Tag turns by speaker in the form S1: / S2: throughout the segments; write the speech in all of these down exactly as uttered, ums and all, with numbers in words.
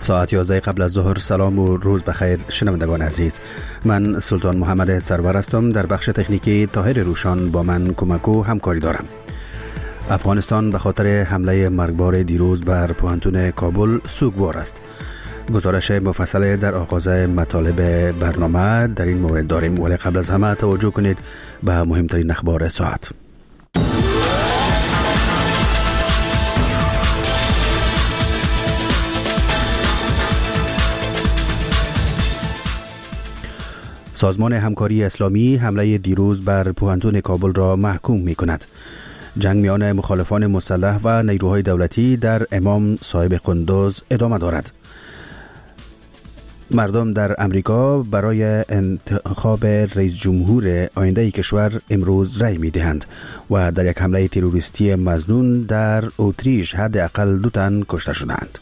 S1: ساعت یازده قبل از ظهر. سلام و روز بخیر شنوندگان عزیز. من سلطان محمد سرور هستم. در بخش تکنیکی طاهر روشان با من کمک و همکاری دارم. افغانستان به خاطر حمله مرگبار دیروز بر پوهنتون کابل سوگوار است. گزارش مفصل در آغاز مطالب برنامه در این مورد داریم، ولی قبل از همه توجه کنید به مهمترین اخبار ساعت. سازمان همکاری اسلامی حمله دیروز بر پوهنتون کابل را محکوم می کند. جنگ میان مخالفان مسلح و نیروهای دولتی در امام صاحب قندوز ادامه دارد. مردم در امریکا برای انتخاب رئیس جمهور آینده کشور امروز رأی می دهند و در یک حمله تروریستی مظنون در اتریش حداقل دو تن کشته شدند.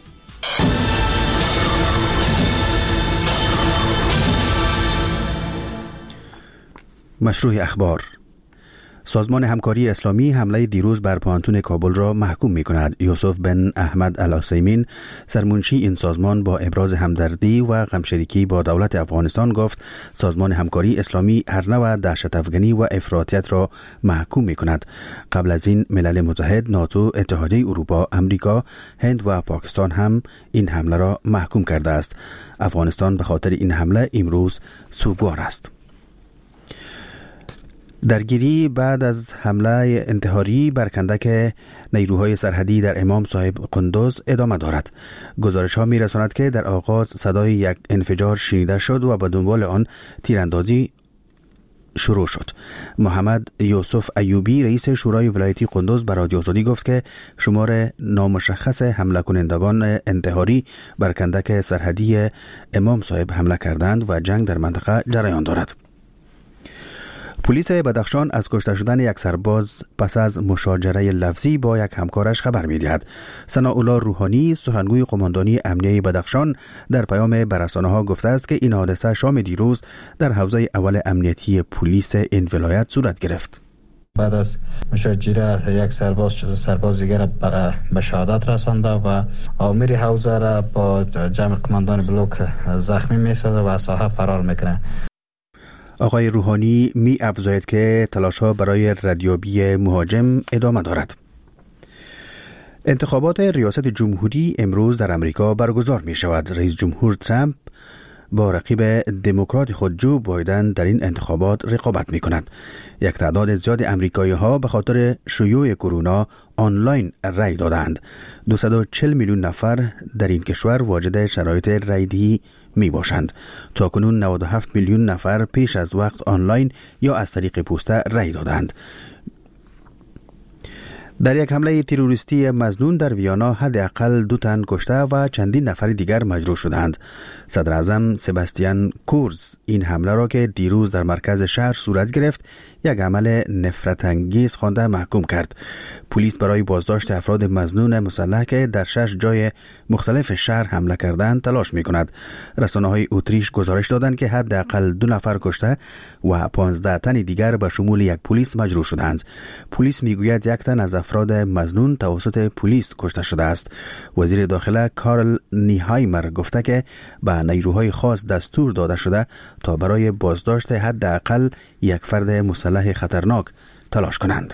S1: مشروع اخبار. سازمان همکاری اسلامی حمله دیروز بر پوهنتون کابل را محکوم می کند. یوسف بن احمد العثیمین، سرمنشی این سازمان، با ابراز همدردی و غمشریکی با دولت افغانستان گفت سازمان همکاری اسلامی هر نوع دهشت افغانی و افراطیت را محکوم می کند. قبل از این ملل متحد، ناتو، اتحادیه اروپا، امریکا، هند و پاکستان هم این حمله را محکوم کرده است. افغانستان به خاطر این حمله امروز سوگوار است. درگیری بعد از حمله انتحاری بر کندک نیروهای سرحدی در امام صاحب قندوز ادامه دارد. گزارش ها می رساند که در آغاز صدای یک انفجار شنیده شد و به دنبال آن تیراندازی شروع شد. محمد یوسف ایوبی، رئیس شورای ولایتی قندوز، به رادیو آزادی گفت که شمار نامشخص حمله کنندگان انتحاری بر کندک سرحدی امام صاحب حمله کردند و جنگ در منطقه جریان دارد. پلیس بدخشان از کشته شدن یک سرباز پس از مشاجره لفظی با یک همکارش خبر می‌دهد. ثناءالله روحانی، سخنگوی قماندانی امنیه بدخشان، در پیام به رسانه‌ها گفته است که این حادثه شام دیروز در حوزه اول امنیتی پلیس این ولایت صورت گرفت.
S2: بعد از مشاجره یک سرباز سرباز دیگر به شهادت رسانده و آمر حوزه را با جمع قماندان بلوک زخمی می‌سازد و از ساحه فرار می‌کند.
S1: آقای روحانی می افزاید که تلاش‌ها برای ردیابی مهاجم ادامه دارد. انتخابات ریاست جمهوری امروز در امریکا برگزار می شود. رئیس جمهور ترامپ با رقیب دموکرات خود جو بایدن در این انتخابات رقابت می کند. یک تعداد زیاد امریکایی ها به خاطر شیوع کرونا آنلاین رای دادند. دویست و چهل میلیون نفر در این کشور واجد شرایط رایدهی می باشند. تا کنون نود و هفت میلیون نفر پیش از وقت آنلاین یا از طریق پوسته رای دادند. در یک حمله تروریستی مظنون در ویانا حداقل دو تن کشته و چندین نفر دیگر مجروح شدند. صدر اعظم سباستیان کورز این حمله را که دیروز در مرکز شهر صورت گرفت یک عمل نفرت انگیز خوانده محکوم کرد. پلیس برای بازداشت افراد مظنون مسلح که در شش جای مختلف شهر حمله کردند تلاش می کند. رسانه‌های اتریش گزارش دادند که حداقل دو نفر کشته و پانزده تن دیگر به شمول یک پلیس مجروح شدند. پلیس میگوید یک تن از افراد مظنون توسط پلیس کشته شده است. وزیر داخله کارل نیهایمر گفته که به نیروهای خاص دستور داده شده تا برای بازداشت حداقل یک فرد مسلح خطرناک تلاش کنند.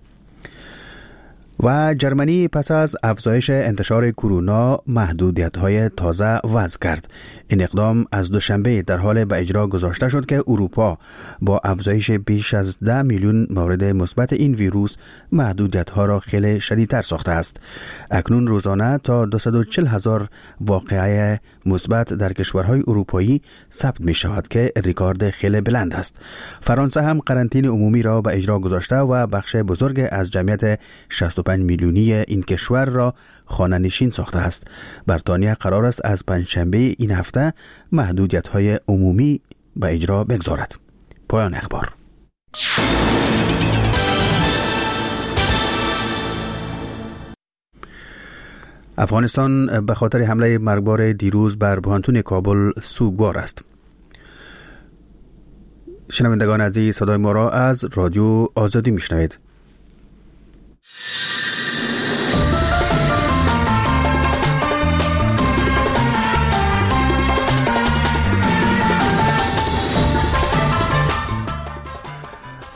S1: و جرمنی پس از افزایش انتشار کرونا محدودیت‌های تازه وضع کرد. این اقدام از دوشنبه در حال به اجرا گذاشته شد که اروپا با افزایش بیش از ده میلیون مورد مثبت این ویروس محدودیت‌ها را خیلی شدیدتر ساخته است. اکنون روزانه تا دویست و چهل هزار واقعه مثبت در کشورهای اروپایی ثبت می شود که رکورد خیلی بلند است. فرانسه هم قرنطینه عمومی را به اجرا گذاشته و بخش بزرگ از جمعیت شصت و پنج میلیونی این کشور را خانه نشین ساخته است. بریتانیا قرار است از پنجشنبه این هفته محدودیت‌های عمومی به اجرا بگذارد. پایان اخبار. افغانستان به خاطر حمله مرگبار دیروز بر پوهنتون کابل سوگوار است. شنوندگان عزیز، صدای ما را از رادیو آزادی میشنوید.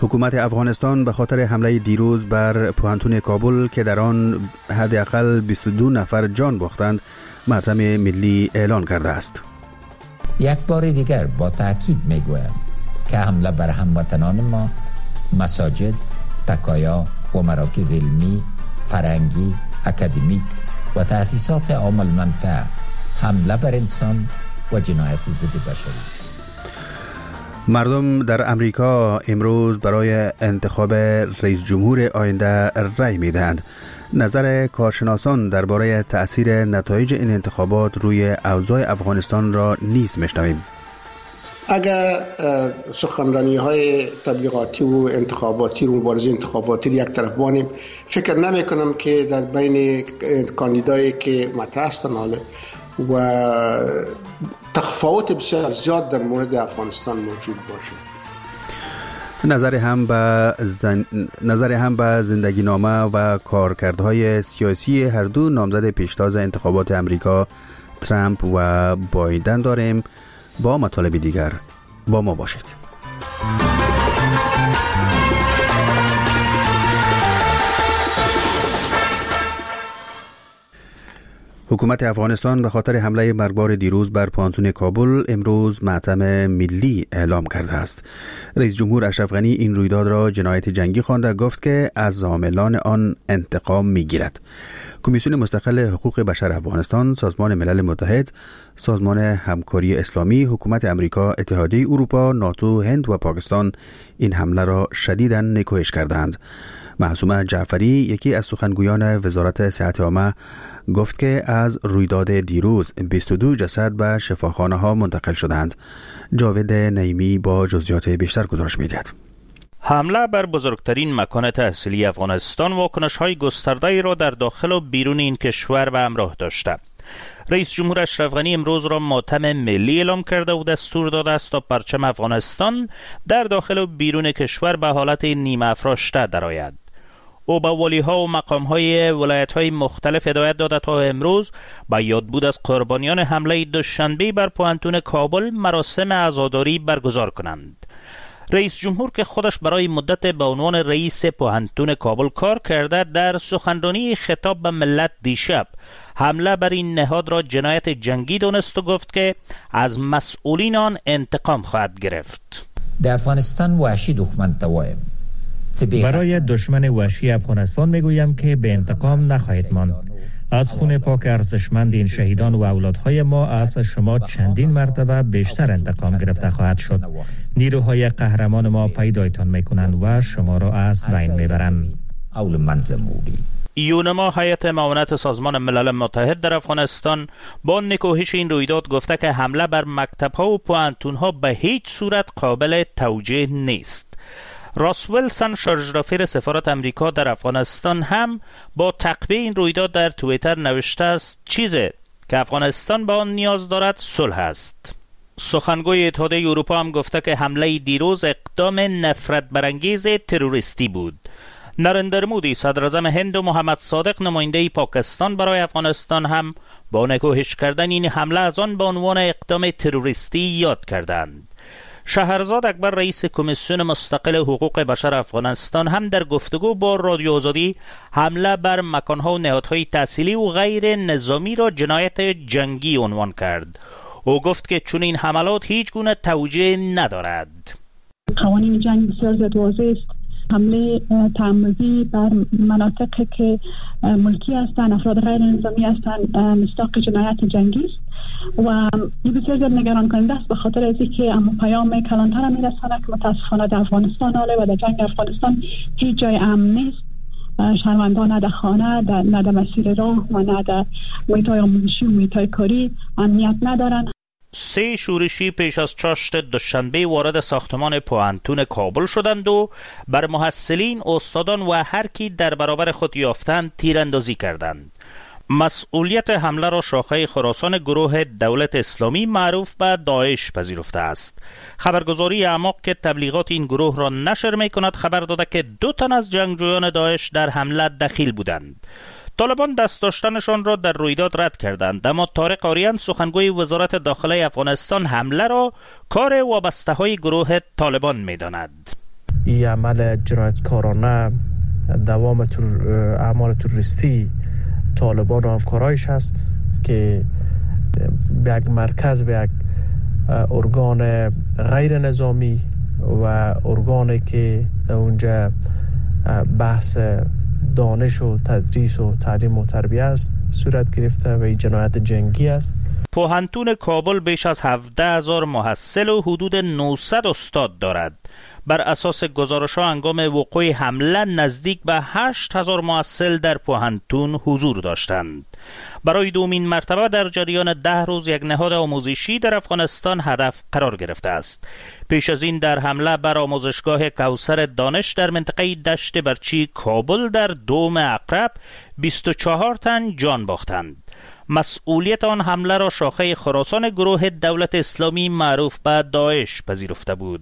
S1: حکومت افغانستان به خاطر حمله دیروز بر پوهنتون کابل که در آن حداقل بیست و دو نفر جان باختند ماتم ملی اعلان کرده است.
S3: یک بار دیگر با تأکید میگویم که حمله بر هموطنان ما، مساجد، تکایا و مراکز علمی، فرهنگی، اکادمیک و تأسیسات عام المنفعه حمله بر انسان و جنایت ضد بشری است.
S1: مردم در امریکا امروز برای انتخاب رئیس جمهور آینده رأی می‌دهند. نظر کارشناسان درباره تأثیر نتایج این انتخابات روی اوضاع افغانستان را نیز میشنویم.
S4: اگر سخنرانی های تبلیغاتی و انتخاباتی و مبارزه انتخاباتی یک طرف بانیم، فکر نمی کنم که در بین کاندیدایی که مطرح هستند حالا و تفاوت بسیار زیاد در مورد افغانستان موجود باشه.
S1: نظر هم به زن... نظر هم به زندگی نامه و کارکردهای سیاسی هر دو نامزد پیشتاز انتخابات امریکا ترامپ و بایدن داریم. با مطالب دیگر با ما باشید. حکومت افغانستان به خاطر حمله مرگبار دیروز بر پوهنتون کابل امروز ماتم ملی اعلام کرده است. رئیس جمهور اشرف غنی این رویداد را جنایت جنگی خوانده، گفت که از عاملان آن انتقام میگیرد. کمیسیون مستقل حقوق بشر افغانستان، سازمان ملل متحد، سازمان همکاری اسلامی، حکومت امریکا، اتحادیه اروپا، ناتو، هند و پاکستان این حمله را شدیداً نکوهش کردند. معصومه جعفری، یکی از سخنگویان وزارت صحت عامه، گفت که از رویداد دیروز بیست و دو جسد به شفاخانه ها منتقل شدند. جاوید نعیمی با جزئیات بیشتر گزارش می‌دهد.
S5: حمله بر بزرگترین مکان تحصیلی افغانستان واکنش‌های گسترده‌ای را در داخل و بیرون این کشور به همراه داشته. رئیس جمهور اشرف غنی امروز را ماتم ملی اعلام کرده و دستور داده است تا پرچم افغانستان در داخل و بیرون کشور به حالت نیمه افراشته درآید. او به والی‌ها و مقام‌های ولایت‌های مختلف هدایت داده تا امروز با یادبود از قربانیان حمله دوشنبه بر پوهنتون کابل مراسم عزاداری برگزار کنند. رئیس جمهور که خودش برای مدت به عنوان رئیس پوهنتون کابل کار کرده، در سخنرانی خطاب به ملت دیشب حمله بر این نهاد را جنایت جنگی دانست و گفت که از مسئولین آن انتقام خواهد گرفت.
S3: در افغانستان وحشی دښمن ته وایم،
S6: برای دشمن وحشی افغانستان میگویم که به انتقام نخواهید ماند. از خون پاک ارزشمند این شهیدان و اولادهای ما از شما چندین مرتبه بیشتر انتقام گرفته خواهد شد. نیروهای قهرمان ما پیدایتان میکنند و شما را از بین میبرند.
S5: یونما هیئت معاونت سازمان ملل متحد در افغانستان با نکوهش این رویداد گفته که حمله بر مکتب‌ها و پوهنتون‌ها به هیچ صورت قابل توجیه نیست. راس ویلسون، شارژ سفارت امریکا در افغانستان، هم با تعقیب این رویداد در توییتر نوشته است چیزی که افغانستان به آن نیاز دارد صلح است. سخنگوی اتحادیه اروپا هم گفته که حمله دیروز اقدام نفرت برانگیز تروریستی بود. نریندر مودی، صدر اعظم هند، و محمد صادق، نماینده پاکستان برای افغانستان، هم با نکوهش کردن این حمله از آن به عنوان اقدام تروریستی یاد کردند. شهرزاد اکبر، رئیس کمیسیون مستقل حقوق بشر افغانستان، هم در گفتگو با رادیو آزادی حمله بر مکانها و نهادهای تحصیلی و غیر نظامی را جنایت جنگی عنوان کرد. او گفت که چون این حملات هیچ گونه توجیه ندارد.
S7: قوانین جنگ بسیار زیاد واضح است. حمله تعمدی بر مناطقی که ملکی هستند، افراد غیر نظامی هستند، مصداق جنایت جنگی است و این بسیار زیاد نگران کننده است، به خاطر از اینکه اما پیام کلانتر میرساند که متاسفانه در افغانستان حاله و در جنگ افغانستان هیچ جای امن نیست. شهروندان نه در خانه، نه در مسیر راه و نه در محیط‌های آموزشی و محیط‌های کاری امنیت ندارند.
S5: سه شورشی پیش از چاشت دوشنبه وارد ساختمان پوهنتون کابل شدند و بر محصلین، استادان و هر کی در برابر خود یافتند تیراندازی کردند. مسئولیت حمله را شاخه خراسان گروه دولت اسلامی معروف به داعش پذیرفته است. خبرگزاری اعماق که تبلیغات این گروه را نشر می کند خبر داده که دو تن از جنگجویان داعش در حمله دخیل بودند. طالبان دست داشتنشان را در رویداد رد کردند، اما طارق آریان، سخنگوی وزارت داخله افغانستان، حمله را کار وابسته های گروه طالبان می داند.
S8: این عمل جنایتکارانه، دوام تر... اعمال تروریستی طالبان و همکارایش هست که به یک مرکز، به یک ارگان غیر نظامی و ارگانی که در اونجا بحث دانش و تدریس و تعلیم و تربیه است صورت گرفته و این جنایت جنگی است.
S5: پوهنتون کابل بیش از هفده هزار محصل و حدود نهصد استاد دارد. بر اساس گزارش‌ها هنگام وقوع حمله نزدیک به هشت هزار محصل در پوهنتون حضور داشتند. برای دومین مرتبه در جریان ده روز یک نهاد آموزشی در افغانستان هدف قرار گرفته است. پیش از این در حمله بر آموزشگاه کوثر دانش در منطقه دشت برچی کابل در دوم عقرب بیست و چهار تن جان باختند. مسئولیت آن حمله را شاخه خراسان گروه دولت اسلامی معروف به داعش پذیرفته بود.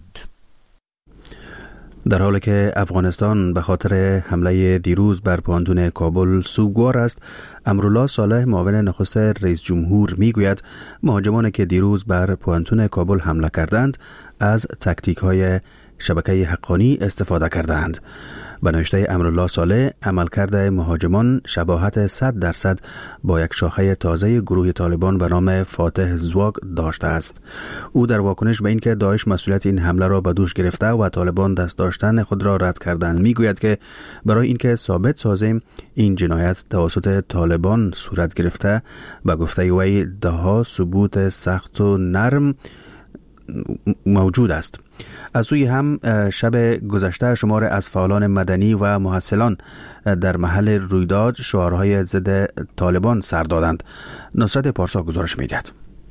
S1: در حالی که افغانستان به خاطر حمله دیروز بر پوهنتون کابل سوگوار است، امرالله صالح معاون نخست رئیس جمهور میگوید مهاجمانی که دیروز بر پوهنتون کابل حمله کردند از تاکتیک های شبکه حقانی استفاده کردند. به نوشته امرالله صالح، عملکرد مهاجمان شباهت صد درصد با یک شاخه تازه گروه طالبان به نام فاتح زواگ داشته است. او در واکنش به اینکه داعش مسئولیت این حمله را به دوش گرفته و طالبان دست داشتن خود را رد کردند میگوید که برای اینکه ثابت سازیم این جنایت توسط طالبان صورت گرفته، به گفته وی دهها ثبوت سخت و نرم موجود است. از سوی هم شب گذشته شمار از فعالان مدنی و محصلان در محل رویداد شعارهای ضد طالبان سر دادند. نصرت پارسا گزارش می‌دهد.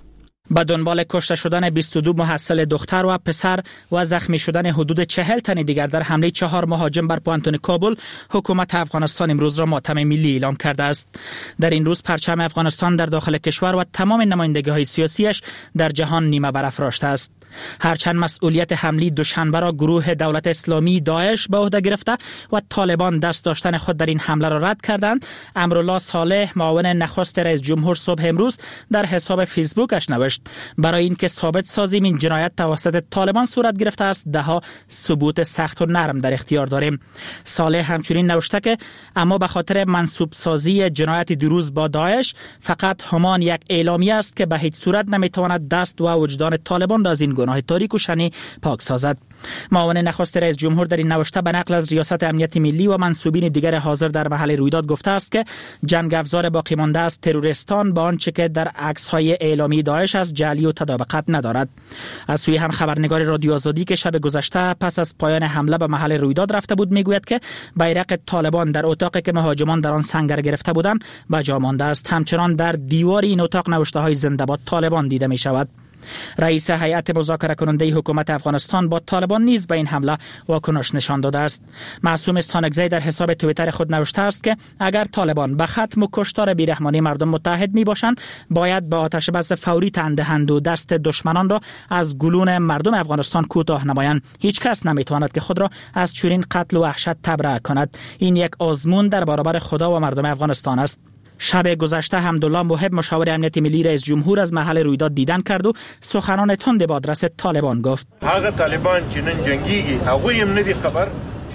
S9: به دنبال کشته شدن بیست و دو محصل دختر و پسر و زخمی شدن حدود چهل تن دیگر در حمله چهار مهاجم بر پوهنتون کابل، حکومت افغانستان امروز را ماتم ملی اعلام کرده است. در این روز پرچم افغانستان در داخل کشور و تمام نمایندگی‌های سیاسیش در جهان نیمه برافراشته است. هرچند مسئولیت حمله دوشنبه را گروه دولت اسلامی داعش به عهده گرفته و طالبان دست داشتن خود در این حمله را رد کردند، امرالله صالح معاون نخست رئیس جمهور صبح امروز در حساب فیسبوکش نوشت برای اینکه ثابت سازیم این جنایت توسط طالبان صورت گرفته است، دهها ثبوت سخت و نرم در اختیار داریم. صالح همچنین نوشته که اما به خاطر منسوب سازی جنایت دیروز با داعش فقط همان یک اعلامیه است که به هیچ صورت نمیتواند دست و وجدان طالبان را از این گناه تاریک و شنی پاک سازد. معاون نخست رئیس جمهور در این نوشته به نقل از ریاست امنیت ملی و منصوبین دیگر حاضر در محل رویداد گفته است که جنگ افزار باقی مانده از تروریستان با آنچه که در عکس‌های اعلامی داعش از جعلی و تطابقت ندارد. از سوی هم خبرنگار رادیو آزادی که شب گذشته پس از پایان حمله به محل رویداد رفته بود میگوید که بیرق طالبان در اتاقی که مهاجمان در آن سنگر گرفته بودند به جا مانده است. همچنان در دیوار این اتاق نوشته‌های زنده باد طالبان دیده می شود. رئیس هیئت مذاکره کننده حکومت افغانستان با طالبان نیز به این حمله واکنش نشان داده است. معصوم استانکزی در حساب توییتر خود نوشته است که اگر طالبان به ختم و کشتار بیرحمانه مردم متحد می باشند، باید با آتش بس فوری تن دهند و دست دشمنان را از گلون مردم افغانستان کوتاه نمایند. هیچ کس نمی تواند که خود را از چنین قتل و وحشت تبرئه کند. این یک آزمون در برابر خدا و مردم افغانستان است. شب گذشته حمدالله محب مشاور امنیت ملی رئیس جمهور از محل رویداد دیدن کرد و سخنان تند به آدرس طالبان گفت.
S10: هغه طالبان چې نن جنگیږي هغوی هم ندي خبر.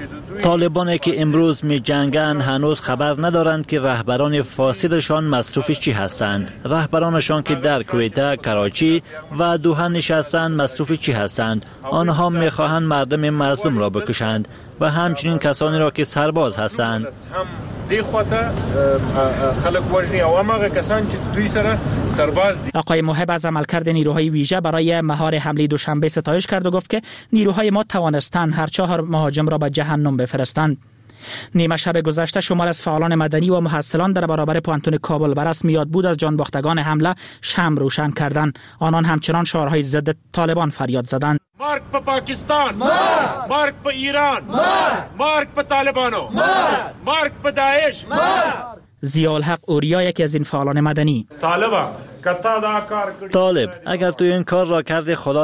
S11: طالبانی که امروز می جنگند هنوز خبر ندارند که رهبران فاسدشان مصروف چی هستند. رهبرانشان که در کویته، کراچی و دوحه نشستند مصروف چی هستند. آنها می خواهند مردم مظلوم را بکشند و همچنین کسانی را که سرباز هستند.
S9: آقای محب از عملکرد نیروهای ویژه برای مهار حمله دوشنبه ستایش کرد و گفت که نیروهای ما توانستند هر چهار مهاجم را به جهنم بفرستند. نیمه شب گذشته شمار از فعالان مدنی و محصلان در برابر پوهنتون کابل بر رسم یاد بود از جانباختگان حمله شمع روشن کردند. آنان همچنان شعارهای ضد طالبان فریاد زدند.
S10: مارک په پاکستان، مارک په ایران، مارک په طالبانو، مارک په داعش.
S9: ضیاءالحق اوریا یکی از این فعالان مدنی:
S11: طالب اگر تو این کار را کردی خدا